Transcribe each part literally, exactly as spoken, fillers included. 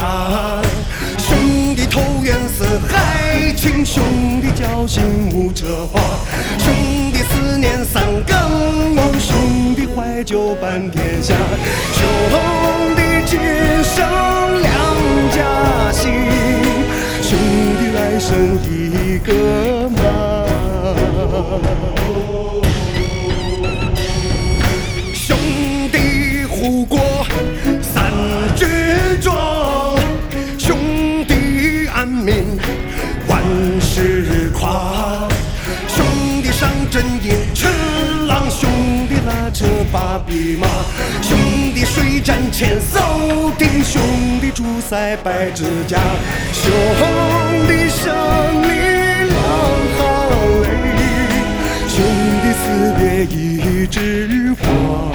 花。兄弟投缘似海情，兄弟交心无遮花。兄弟思念三更梦，兄弟怀旧伴天下。兄弟今生两家心，兄弟来生一个妈。兄弟护国三军壮，兄弟安民万事夸。兄弟上阵也吃狼，兄弟拉扯八匹马。兄弟水战千艘艇，兄弟出塞百支甲。兄弟生离两行泪，兄弟死别一枝花。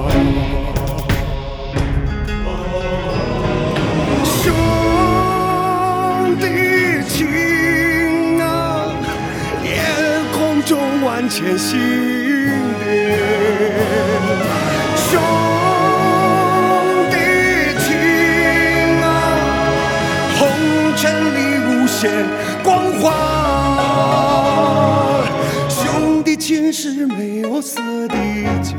兄弟情啊，夜空中万千星点。兄弟情啊，红尘里无限光华。兄弟情是没有色的酒，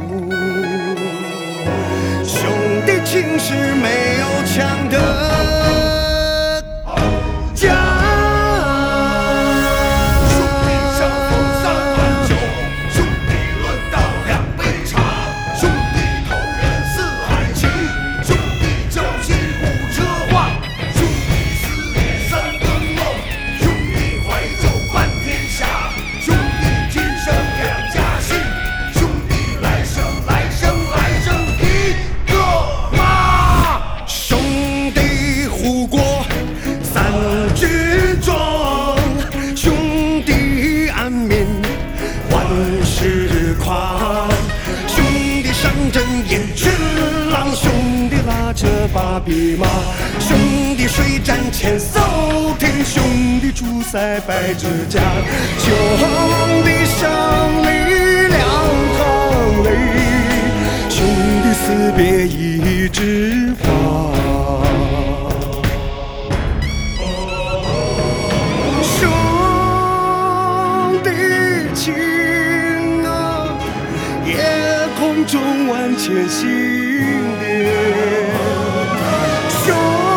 兄弟情是没有枪的家。八匹马，兄弟水战千艘艇，兄弟出塞百支甲。兄弟生离两行泪，兄弟死别一枝花。兄弟情啊，夜空中万千星点。兄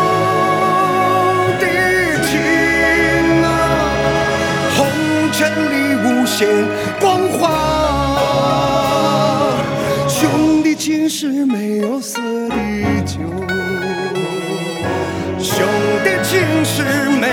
弟情啊，红尘里无限光华。兄弟情是没有色的酒，兄弟情是没